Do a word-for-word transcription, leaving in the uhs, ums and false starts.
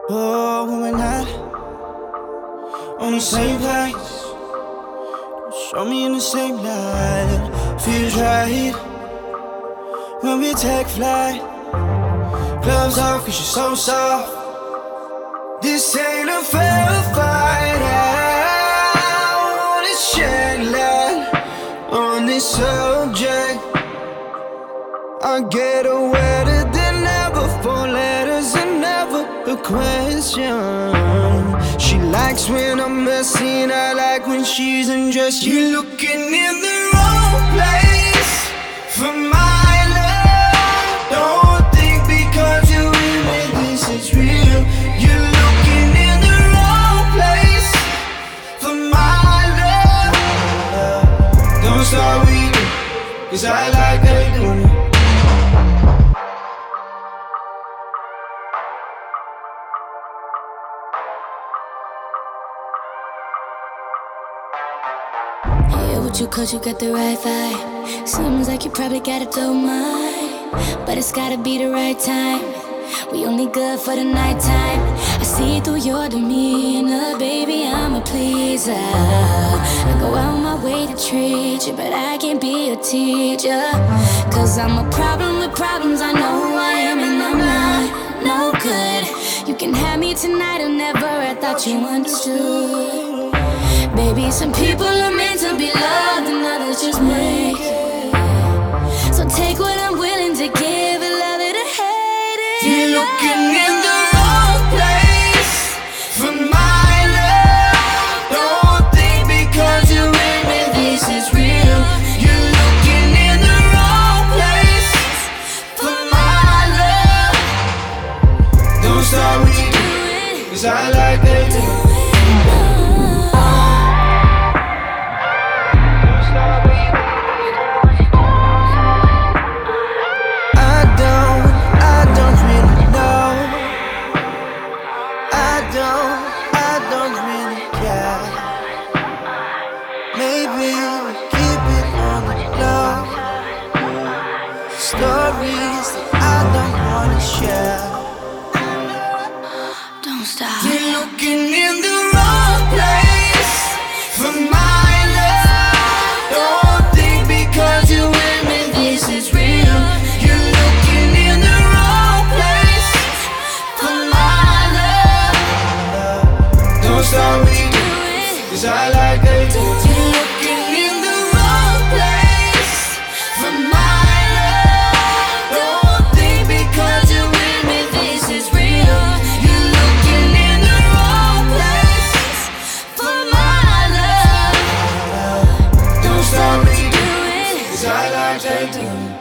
Oh, when we're not on the same page, show me in the same light. Feels right when we take flight. Gloves off cause you're so soft. This ain't a fair fight. I wanna shed light on this subject. I get her wetter than ever. Four letters and never a question. She likes when I'm messy and I like when she's undressed. You're looking in the wrong place for my love. Don't think because you're with me this is real. You're looking in the wrong place for my love. Don't start weeping cause I like how you doing it. Yeah, with you cause you got the right vibe. Seems like you probably gotta do mine, but it's gotta be the right time. We only good for the nighttime. I see through your demeanor, baby, I'm a pleaser. I go out my way to treat you, but I can't be a teacher. Cause I'm a problem with problems, I know who I am and I'm not no good. You can have me tonight or never, I thought you understood. Baby, some people are meant to be loved and others just make it. So take what I'm willing to give and love it or hate it. You're looking in the wrong place for my love. Don't think because you're with me this is real. You're looking in the wrong place for my love. Don't start weeping cause I like that too. Maybe keep it on the low. Stories that I don't wanna share. Don't stop. You're looking in the wrong place for my love. Don't think because you're with me this is real. You're looking in the wrong place for my love. Don't stop me cause I like that too. I like that too.